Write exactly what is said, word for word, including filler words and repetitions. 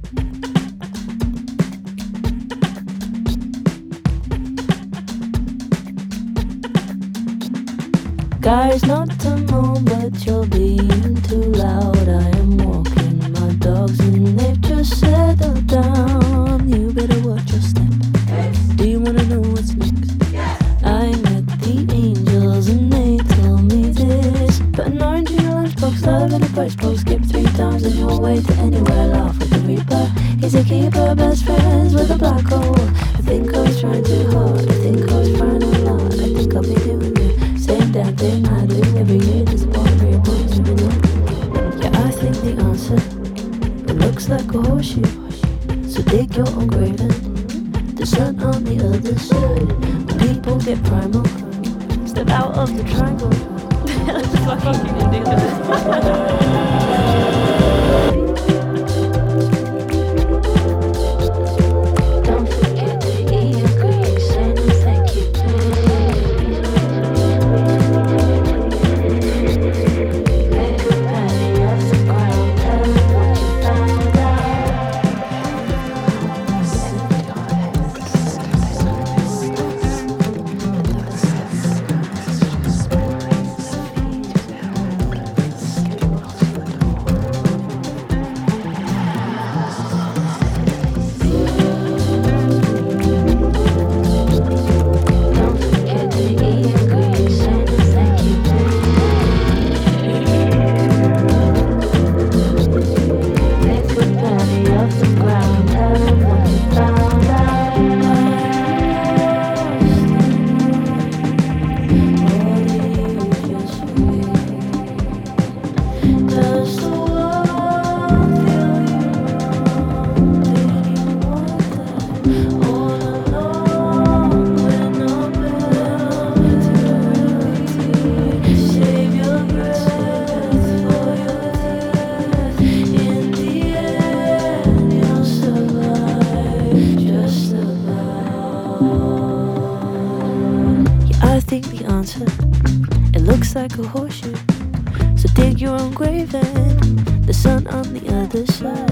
Guys, not to moan, but you're being too loud. I am walking my dogs and they've just settled down. You better watch your step. Do you wanna know what's next? I met the angels and they told me this. Put an orange in your lunchbox, love in a price box. Skip three times on your way to anywhere. Laugh with the reaper. He's a keeper, best friends with a black hole. I think I was trying too hard. I think I was trying a lot. I think I'll be doing the same damn thing I do every year. Disappointed, reappointed, every year. Yeah, I think the answer, it looks like a horseshoe. So dig your own grave and the sun on the other side. When people get primal, step out of the triangle. That's what fucking ridiculous. Like a horseshoe, so dig your own grave and the sun on the other side.